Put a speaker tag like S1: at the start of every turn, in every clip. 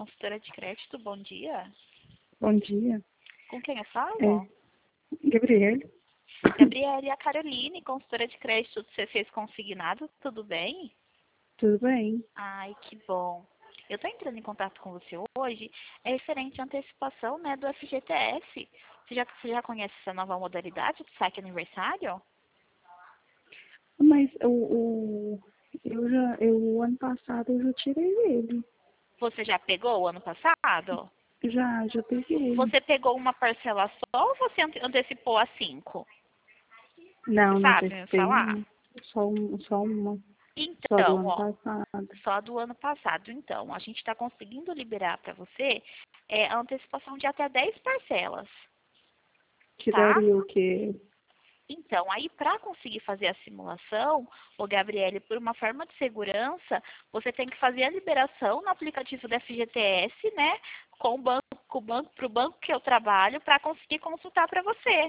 S1: consultora de crédito, bom dia.
S2: Bom dia.
S1: Com quem eu falo?
S2: Gabriele.
S1: Gabriele, a Caroline, consultora de crédito do C6 Consignado, tudo bem?
S2: Tudo bem?
S1: Ai, que bom. Eu estou entrando em contato com você hoje, referente à antecipação, né, do FGTS. Você já conhece essa nova modalidade do saque aniversário?
S2: Mas o ano passado eu já tirei ele.
S1: Você já pegou o ano passado?
S2: Já peguei.
S1: Você pegou uma parcela só ou você antecipou a 5?
S2: Não, não
S1: Sabe me
S2: antecipei
S1: falar?
S2: não. Só uma. Só do
S1: Então,
S2: ano
S1: ó,
S2: passado.
S1: só do ano passado. Então, a gente está conseguindo liberar para você a antecipação de até 10 parcelas,
S2: Que
S1: tá?
S2: daria o quê?
S1: Então, aí para conseguir fazer a simulação, ô Gabriele, por uma forma de segurança, você tem que fazer a liberação no aplicativo da FGTS, né? Com o banco, para o banco que eu trabalho, para conseguir consultar para você.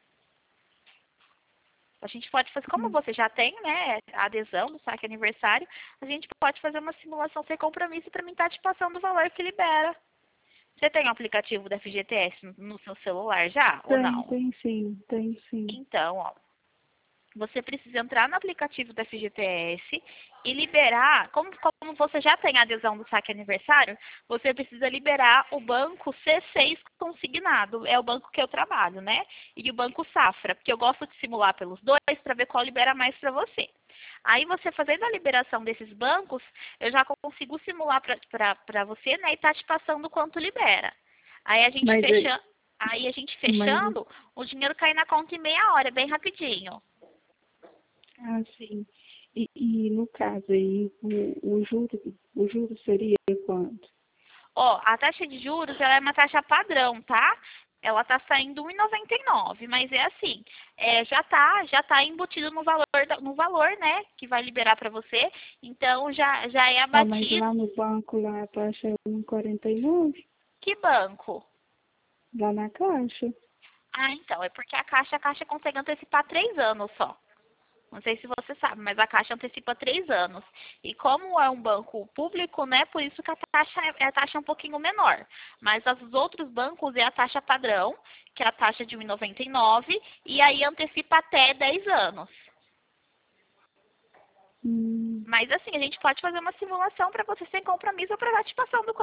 S1: A gente pode fazer, como você já tem, né, a adesão do saque aniversário, a gente pode fazer uma simulação sem compromisso para mim estar te passando o valor que libera. Você tem o aplicativo da FGTS no seu celular já, ou não?
S2: Tem sim.
S1: Então, ó, você precisa entrar no aplicativo da FGTS e liberar, como você já tem a adesão do saque aniversário, você precisa liberar o banco C6 consignado, é o banco que eu trabalho, né? E o banco Safra, porque eu gosto de simular pelos dois para ver qual libera mais para você. Aí você fazendo a liberação desses bancos, eu já consigo simular para você, né? E tá te passando quanto libera. Aí a gente
S2: Mas,
S1: fecha,
S2: mas
S1: fechando, o dinheiro cai na conta em meia hora, bem rapidinho.
S2: sim. E no caso aí, o juro seria quanto?
S1: Ó, a taxa de juros, ela é uma taxa padrão, tá? Ela tá saindo 1,99, mas é assim, já tá embutido no valor, né, que vai liberar para você. Então já é
S2: Mas
S1: abatido.
S2: lá no banco, lá a taxa é 1,49,
S1: Que banco?
S2: lá na Caixa.
S1: Ah, então, é porque a Caixa consegue antecipar 3 anos só. Não sei se você sabe, mas a Caixa antecipa 3 anos. E como é um banco público, né, por isso que a taxa é um pouquinho menor. Mas os outros bancos é a taxa padrão, que é a taxa de 1,99, e aí antecipa até 10 anos.
S2: Hum.
S1: Mas assim, a gente pode fazer uma simulação para você sem compromisso ou para te passando